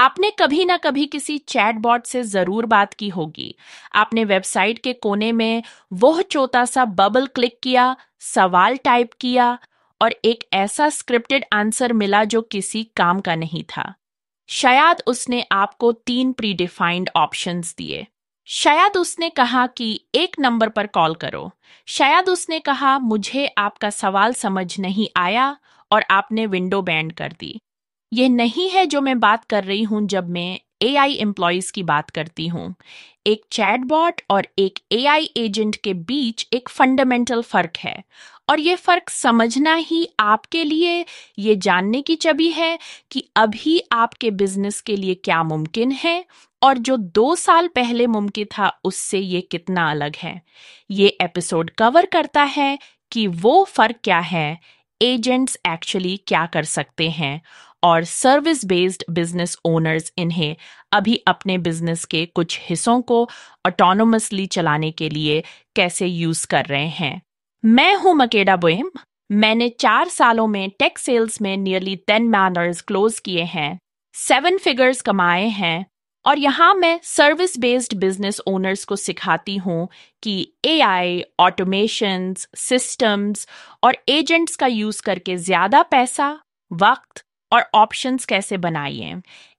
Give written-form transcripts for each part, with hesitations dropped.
आपने कभी ना कभी किसी चैटबॉट से जरूर बात की होगी। आपने वेबसाइट के कोने में वो छोटा सा बबल क्लिक किया, सवाल टाइप किया और एक ऐसा स्क्रिप्टेड आंसर मिला जो किसी काम का नहीं था। शायद उसने आपको 3 प्रीडिफाइंड ऑप्शंस दिए। शायद उसने कहा कि एक नंबर पर कॉल करो। शायद उसने कहा मुझे आपका सवाल समझ नहीं आया और आपने विंडो बैंड कर दी। ये नहीं है जो मैं बात कर रही हूं जब मैं एआई एम्प्लॉयज की बात करती हूं। एक चैटबॉट और एक एआई एजेंट के बीच एक फंडामेंटल फर्क है और ये फर्क समझना ही आपके लिए ये जानने की चाबी है कि अभी आपके बिजनेस के लिए क्या मुमकिन है और जो 2 साल पहले मुमकिन था उससे ये कितना अलग है। ये एपिसोड कवर करता है कि वो फर्क क्या है, एजेंट्स एक्चुअली क्या कर सकते हैं और सर्विस बेस्ड बिजनेस ओनर्स इन्हें अभी अपने बिजनेस के कुछ हिस्सों को ऑटोनोमसली चलाने के लिए कैसे यूज कर रहे हैं। मैं हूं मकेडा बोएम। मैंने 4 सालों में टेक सेल्स में नियरली 10 मैनर्स क्लोज किए हैं, 7 फिगर्स कमाए हैं और यहाँ मैं सर्विस बेस्ड बिजनेस ओनर्स को सिखाती हूँ कि एआई, ऑटोमेशंस, सिस्टम्स और एजेंट्स का यूज करके ज्यादा पैसा, वक्त और ऑप्शंस कैसे बनाइए।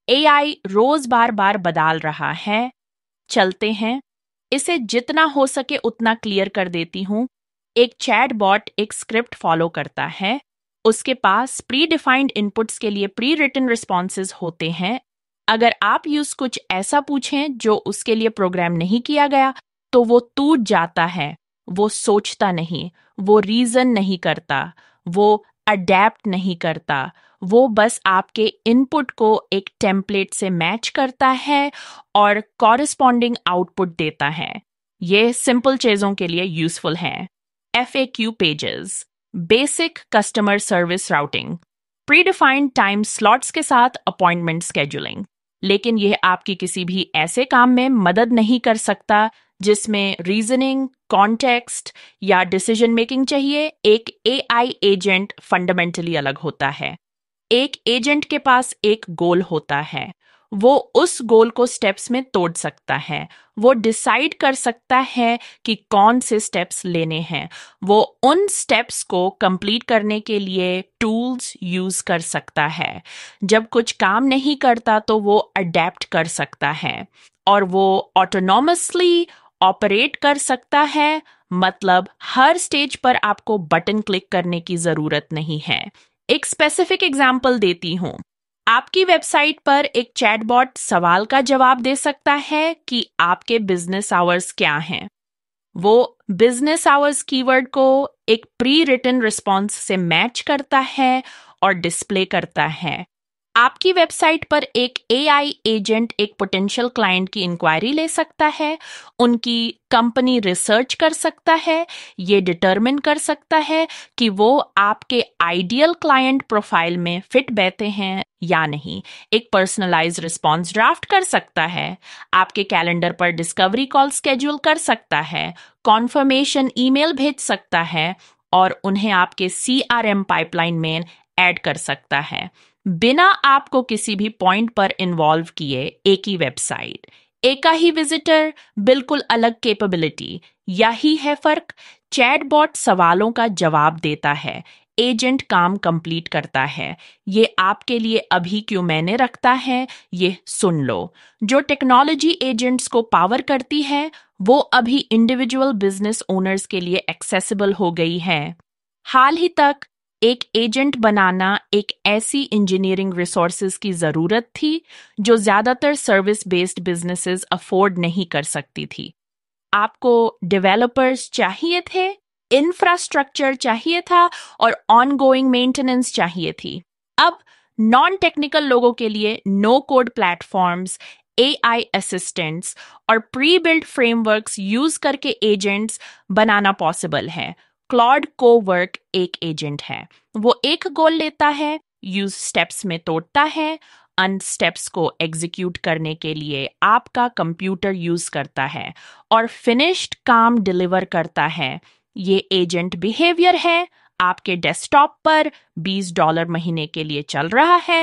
एआई रोज बार बार बदल रहा है। चलते हैं, इसे जितना हो सके उतना क्लियर कर देती हूँ। एक चैटबॉट एक स्क्रिप्ट फॉलो करता है। उसके पास प्री डिफाइंड इनपुट्स के लिए प्री रिटन रिस्पॉन्सेज होते हैं। अगर आप यूज कुछ ऐसा पूछें जो उसके लिए प्रोग्राम नहीं किया गया तो वो टूट जाता है। वो सोचता नहीं, वो रीजन नहीं करता, वो अडेप्ट नहीं करता। वो बस आपके इनपुट को एक टेम्पलेट से मैच करता है और कॉरेस्पॉन्डिंग आउटपुट देता है। ये सिंपल चीजों के लिए यूजफुल है। FAQ pages, basic customer service routing, predefined time slots के साथ अपॉइंटमेंट शेड्यूलिंग। लेकिन यह आपकी किसी भी ऐसे काम में मदद नहीं कर सकता जिसमें रीजनिंग, कॉन्टेक्स्ट या डिसीजन मेकिंग चाहिए। एक एआई एजेंट फंडामेंटली अलग होता है। एक एजेंट के पास एक गोल होता है। वो उस गोल को स्टेप्स में तोड़ सकता है। वो डिसाइड कर सकता है कि कौन से स्टेप्स लेने हैं। वो उन स्टेप्स को कंप्लीट करने के लिए टूल्स यूज कर सकता है। जब कुछ काम नहीं करता तो वो अडेप्ट कर सकता है और वो ऑटोनॉमसली ऑपरेट कर सकता है। मतलब हर स्टेज पर आपको बटन क्लिक करने की जरूरत नहीं है। एक स्पेसिफिक एग्जाम्पल देती हूं। आपकी वेबसाइट पर एक चैटबॉट सवाल का जवाब दे सकता है कि आपके बिजनेस आवर्स क्या हैं। वो बिजनेस आवर्स कीवर्ड को एक प्री रिटन रिस्पॉन्स से मैच करता है और डिस्प्ले करता है। आपकी वेबसाइट पर एक एआई एजेंट एक पोटेंशियल क्लाइंट की इंक्वायरी ले सकता है, उनकी कंपनी रिसर्च कर सकता है, ये डिटरमिन कर सकता है कि वो आपके आइडियल क्लाइंट प्रोफाइल में फिट बैठते हैं या नहीं। एक पर्सनलाइज्ड रिस्पॉन्स ड्राफ्ट कर सकता है, आपके कैलेंडर पर डिस्कवरी कॉल स्केड्यूल कर सकता है, कॉन्फर्मेशन ईमेल भेज सकता है और उन्हें आपके CRM पाइपलाइन में ऐड कर सकता है बिना आपको किसी भी पॉइंट पर इन्वॉल्व किए। एक ही वेबसाइट, एक ही विजिटर, बिल्कुल अलग कैपेबिलिटी। यही है फर्क। चैटबॉट सवालों का जवाब देता है, एजेंट काम कंप्लीट करता है। ये आपके लिए अभी क्यों मैंने रखता है, ये सुन लो। जो टेक्नोलॉजी एजेंट्स को पावर करती है वो अभी इंडिविजुअल बिजनेस ओनर्स के लिए एक्सेसिबल हो गई है। हाल ही तक एक एजेंट बनाना एक ऐसी इंजीनियरिंग रिसोर्सेज की जरूरत थी जो ज्यादातर सर्विस बेस्ड बिजनेसेस अफोर्ड नहीं कर सकती थी। आपको डेवलपर्स चाहिए थे, इंफ्रास्ट्रक्चर चाहिए था और ऑनगोइंग मेंटेनेंस चाहिए थी। अब नॉन टेक्निकल लोगों के लिए no code platforms, AI assistants और प्री बिल्ड फ्रेमवर्क्स यूज करके एजेंट्स बनाना पॉसिबल है। क्लॉड कोवर्क एक एजेंट है। वो एक गोल लेता है, यूज स्टेप्स में तोड़ता है, अन स्टेप्स को एग्जीक्यूट करने के लिए आपका कंप्यूटर यूज करता है और फिनिश्ड काम डिलीवर करता है। ये एजेंट बिहेवियर है। आपके डेस्कटॉप पर $20 महीने के लिए चल रहा है।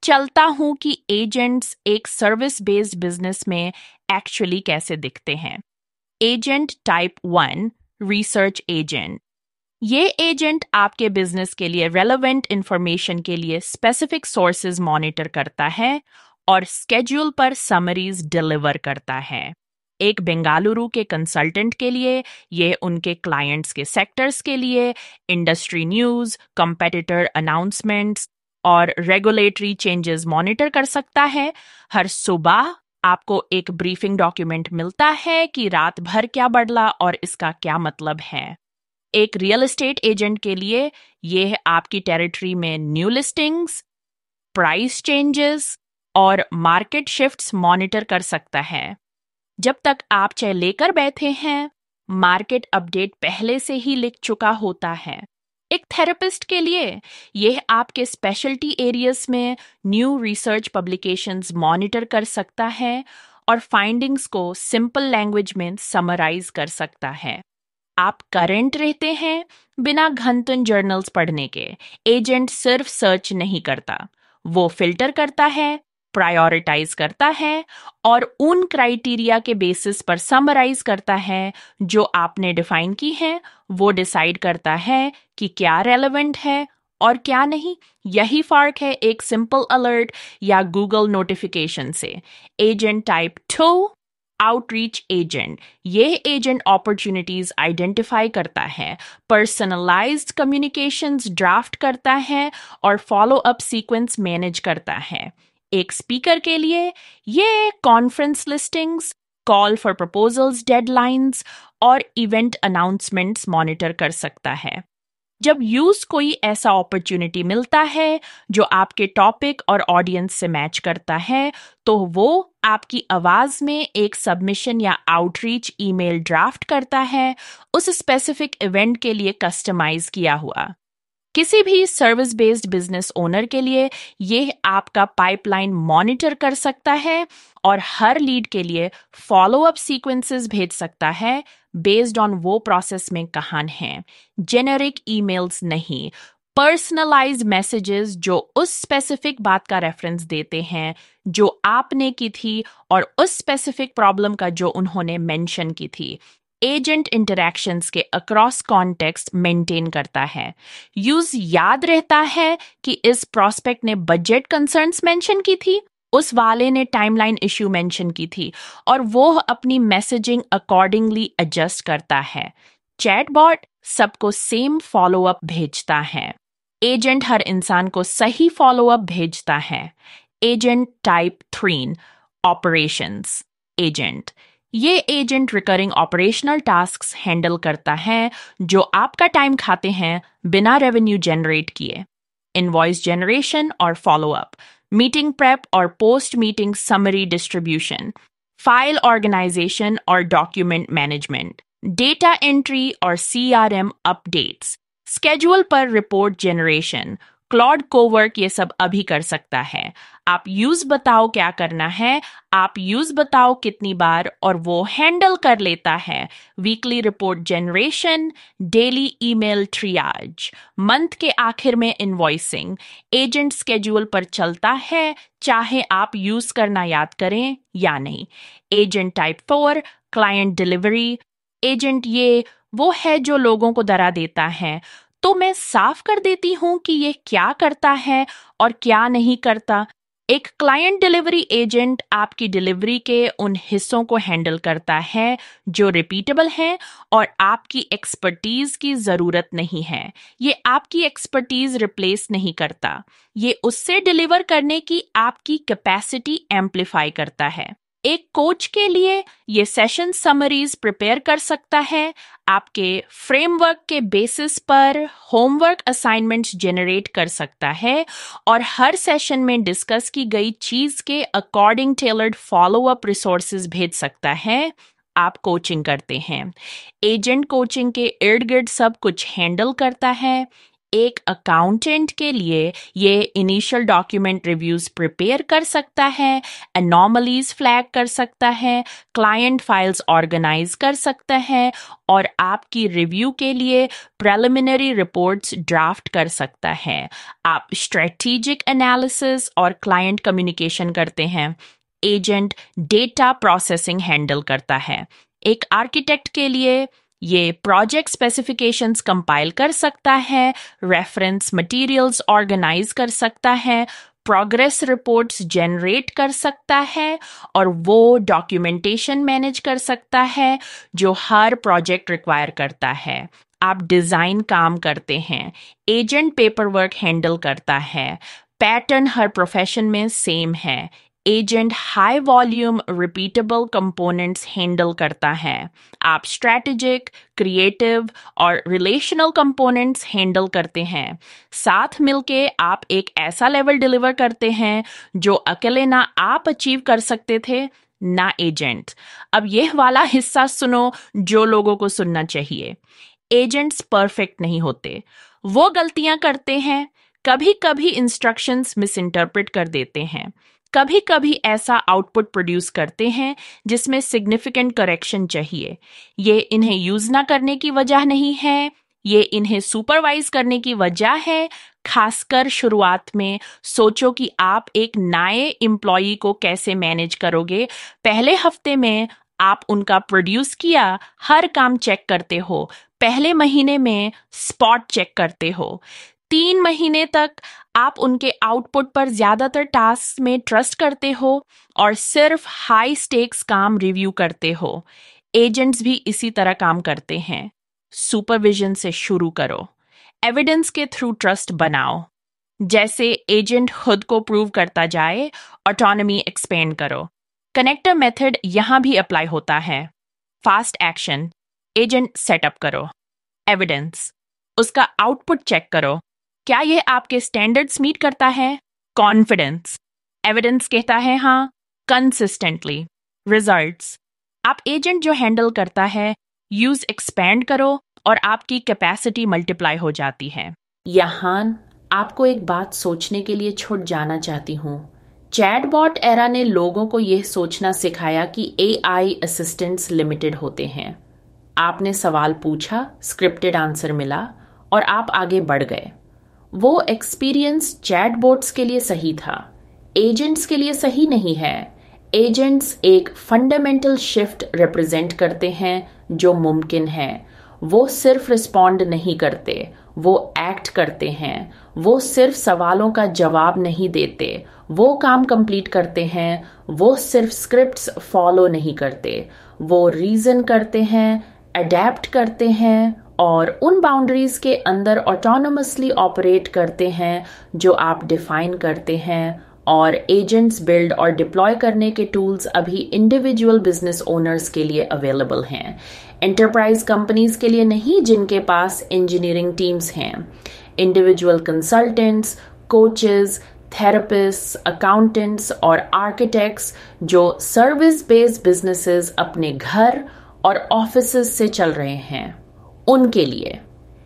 चलता हूं कि एजेंट्स एक सर्विस बेस्ड बिजनेस में एक्चुअली कैसे दिखते हैं। Agent type 1, research agent. ये एजेंट आपके बिजनेस के लिए रेलेवेंट इंफॉर्मेशन के लिए स्पेसिफिक सोर्सेज मॉनिटर करता है और स्केड्यूल पर समरीज डिलीवर करता है। एक बेंगालुरु के कंसल्टेंट के लिए ये उनके क्लाइंट्स के सेक्टर्स के लिए इंडस्ट्री न्यूज़, कंपेटिटर अनाउंसमेंट्स और रेगुलेटरी चेंजेस मॉनिटर कर सकता है। हर सुबह आपको एक ब्रीफिंग डॉक्यूमेंट मिलता है कि रात भर क्या बदला और इसका क्या मतलब है। एक रियल एस्टेट एजेंट के लिए यह आपकी टेरिटरी में न्यू लिस्टिंग्स, प्राइस चेंजेस और मार्केट शिफ्ट्स मॉनिटर कर सकता है। जब तक आप चाय लेकर बैठे हैं, मार्केट अपडेट पहले से ही लिख चुका होता है। एक थेरेपिस्ट के लिए यह आपके स्पेशलिटी एरियाज में न्यू रिसर्च पब्लिकेशंस मॉनिटर कर सकता है और फाइंडिंग्स को सिंपल लैंग्वेज में समराइज कर सकता है। आप करंट रहते हैं बिना घंटन जर्नल्स पढ़ने के। एजेंट सिर्फ सर्च नहीं करता, वो फिल्टर करता है, प्रायोरिटाइज करता है और उन क्राइटेरिया के बेसिस पर समराइज करता है जो आपने डिफाइन की है। वो डिसाइड करता है कि क्या रेलेवेंट है और क्या नहीं। यही फर्क है एक सिंपल अलर्ट या गूगल नोटिफिकेशन से। Agent type 2, outreach agent. ये एजेंट अपॉर्चुनिटीज आइडेंटिफाई करता है, पर्सनलाइज्ड कम्युनिकेशंस ड्राफ्ट करता है और फॉलो अप सीक्वेंस मैनेज करता है। एक स्पीकर के लिए ये conference listings, call for proposals, deadlines और इवेंट अनाउंसमेंट्स मॉनिटर कर सकता है। जब यूज कोई ऐसा अपॉर्चुनिटी मिलता है जो आपके टॉपिक और ऑडियंस से मैच करता है, तो वो आपकी आवाज में एक सबमिशन या आउटरीच ईमेल ड्राफ्ट करता है, उस स्पेसिफिक इवेंट के लिए कस्टमाइज किया हुआ। किसी भी सर्विस बेस्ड बिजनेस ओनर के लिए यह आपका पाइपलाइन मॉनिटर कर सकता है और हर लीड के लिए फॉलो अप सीक्वेंसेस भेज सकता है बेस्ड ऑन वो प्रोसेस में कहाँ हैं। जेनेरिक ईमेल्स नहीं, पर्सनलाइज्ड मैसेजेस जो उस स्पेसिफिक बात का रेफरेंस देते हैं जो आपने की थी और उस स्पेसिफिक प्रॉब्लम का जो उन्होंने मेंशन की थी। एजेंट इंटरैक्शंस के अक्रॉस कॉन्टेक्स्ट मेंटेन करता है। यूज याद रहता है कि इस प्रोस्पेक्ट ने बजट कंसर्न्स मेंशन की थी, उस वाले ने टाइमलाइन इश्यू मेंशन की थी और वो अपनी मैसेजिंग अकॉर्डिंगली एडजस्ट करता है। चैटबॉट सबको सेम फॉलो अप भेजता है। एजेंट हर इंसान को सही फॉलो अप भेजता है। Agent type 3, operations agent. ये agent recurring operational tasks handle करता है जो आपका टाइम खाते हैं बिना रेवेन्यू जनरेट किए। इनवॉइस जनरेशन और फॉलो अप, मीटिंग प्रेप और post meeting summary distribution, file organisation और डॉक्यूमेंट मैनेजमेंट, डेटा एंट्री और CRM अपडेट्स, स्केड्यूल पर रिपोर्ट जनरेशन। क्लॉड कोवर्क ये सब अभी कर सकता है। आप यूज बताओ क्या करना है, आप यूज बताओ कितनी बार, और वो हैंडल कर लेता है। Weekly report generation, daily email triage, month के आखिर में इनवॉइसिंग। एजेंट स्केड्यूल पर चलता है चाहे आप यूज करना याद करें या नहीं। Agent type 4, client delivery agent. ये वो है जो लोगों को डरा देता है, तो मैं साफ कर देती हूं कि ये क्या करता है और क्या नहीं करता। एक क्लाइंट डिलीवरी एजेंट आपकी डिलीवरी के उन हिस्सों को हैंडल करता है जो रिपीटेबल हैं और आपकी एक्सपर्टीज की जरूरत नहीं है। ये आपकी एक्सपर्टीज रिप्लेस नहीं करता, ये उससे डिलीवर करने की आपकी कैपेसिटी एम्पलीफाई करता है। एक कोच के लिए ये सेशन समरीज प्रिपेयर कर सकता है, आपके फ्रेमवर्क के बेसिस पर होमवर्क असाइनमेंट्स जनरेट कर सकता है और हर सेशन में डिस्कस की गई चीज के according tailored follow up resources भेज सकता है। आप कोचिंग करते हैं, एजेंट कोचिंग के इर्द गिर्द सब कुछ हैंडल करता है। एक अकाउंटेंट के लिए ये इनिशियल डॉक्यूमेंट रिव्यूज प्रिपेयर कर सकता है, एनॉमलीज फ्लैग कर सकता है, क्लाइंट फाइल्स ऑर्गेनाइज कर सकता है और आपकी रिव्यू के लिए प्रिलिमिनरी रिपोर्ट्स ड्राफ्ट कर सकता है। आप स्ट्रेटेजिक एनालिसिस और क्लाइंट कम्युनिकेशन करते हैं। एजेंट डेटा प्रोसेसिंग हैंडल करता है। एक आर्किटेक्ट के लिए ये प्रोजेक्ट स्पेसिफिकेशंस कंपाइल कर सकता है, रेफरेंस मटेरियल्स ऑर्गेनाइज कर सकता है, प्रोग्रेस रिपोर्ट्स जनरेट कर सकता है और वो डॉक्यूमेंटेशन मैनेज कर सकता है जो हर प्रोजेक्ट रिक्वायर करता है। आप डिजाइन काम करते हैं, एजेंट पेपर वर्क हैंडल करता है। पैटर्न हर प्रोफेशन में सेम है। Agent high volume repeatable components handle करता है। आप स्ट्रैटेजिक, क्रिएटिव और रिलेशनल कंपोनेंट्स हैंडल करते हैं। साथ मिलके आप एक ऐसा लेवल डिलीवर करते हैं जो अकेले ना आप अचीव कर सकते थे, ना एजेंट। अब यह वाला हिस्सा सुनो जो लोगों को सुनना चाहिए। एजेंट्स परफेक्ट नहीं होते, वो गलतियां करते हैं। कभी कभी इंस्ट्रक्शंस मिस इंटरप्रेट कर देते हैं। कभी कभी ऐसा आउटपुट प्रोड्यूस करते हैं जिसमें सिग्निफिकेंट करेक्शन चाहिए। ये इन्हें यूज ना करने की वजह नहीं है, ये इन्हें सुपरवाइज करने की वजह है। खासकर शुरुआत में सोचो कि आप एक नए एम्प्लॉई को कैसे मैनेज करोगे। पहले हफ्ते में आप उनका प्रोड्यूस किया हर काम चेक करते हो। पहले महीने में स्पॉट चेक करते हो। 3 महीने तक आप उनके आउटपुट पर ज्यादातर टास्क में ट्रस्ट करते हो और सिर्फ हाई स्टेक्स काम रिव्यू करते हो। एजेंट्स भी इसी तरह काम करते हैं। सुपरविजन से शुरू करो, एविडेंस के थ्रू ट्रस्ट बनाओ। जैसे एजेंट खुद को प्रूव करता जाए, ऑटोनॉमी एक्सपेंड करो। कनेक्टर मेथड यहां भी अप्लाई होता है। फास्ट एक्शन, एजेंट सेटअप करो। एविडेंस, उसका आउटपुट चेक करो, क्या यह आपके स्टैंडर्ड्स मीट करता है। कॉन्फिडेंस, एविडेंस कहता है हाँ। कंसिस्टेंटली, रिजल्ट्स, आप एजेंट जो हैंडल करता है यूज एक्सपैंड करो और आपकी कैपेसिटी मल्टीप्लाई हो जाती है। यहाँ आपको एक बात सोचने के लिए छुट जाना चाहती हूँ। चैटबॉट एरा ने लोगों को यह सोचना सिखाया कि AI असिस्टेंट्स लिमिटेड होते हैं। आपने सवाल पूछा, स्क्रिप्टेड आंसर मिला और आप आगे बढ़ गए। वो एक्सपीरियंस चैटबॉट्स के लिए सही था, एजेंट्स के लिए सही नहीं है। एजेंट्स एक फंडामेंटल शिफ्ट रिप्रेजेंट करते हैं जो मुमकिन है। वो सिर्फ रिस्पॉन्ड नहीं करते, वो एक्ट करते हैं। वो सिर्फ सवालों का जवाब नहीं देते, वो काम कंप्लीट करते हैं। वो सिर्फ स्क्रिप्ट्स फॉलो नहीं करते, वो रीजन करते हैं, अडेप्ट करते हैं और उन बाउंड्रीज के अंदर ऑटोनोमसली ऑपरेट करते हैं जो आप डिफाइन करते हैं। और एजेंट्स बिल्ड और डिप्लॉय करने के टूल्स अभी इंडिविजुअल बिजनेस ओनर्स के लिए अवेलेबल हैं, एंटरप्राइज कंपनीज के लिए नहीं जिनके पास इंजीनियरिंग टीम्स हैं। Individual consultants, coaches, therapists, accountants और आर्किटेक्ट्स जो सर्विस बेस्ड बिजनेसेस अपने घर और ऑफिसेस से चल रहे हैं, उनके लिए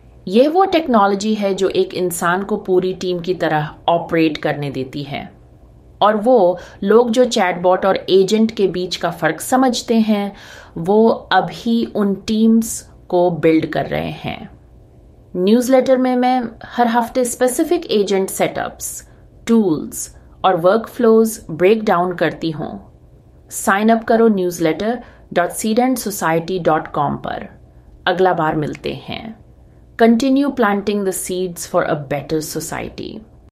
यह वो टेक्नोलॉजी है जो एक इंसान को पूरी टीम की तरह ऑपरेट करने देती है। और वो लोग जो चैटबॉट और एजेंट के बीच का फर्क समझते हैं, वो अभी उन टीम्स को बिल्ड कर रहे हैं। न्यूज़लेटर में मैं हर हफ्ते स्पेसिफिक एजेंट सेटअप्स, टूल्स और वर्कफ्लोज ब्रेक डाउन करती हूँ। साइन अप करो newsletter.seedandsociety.com पर। अगला बार मिलते हैं। Continue planting the seeds for a better society.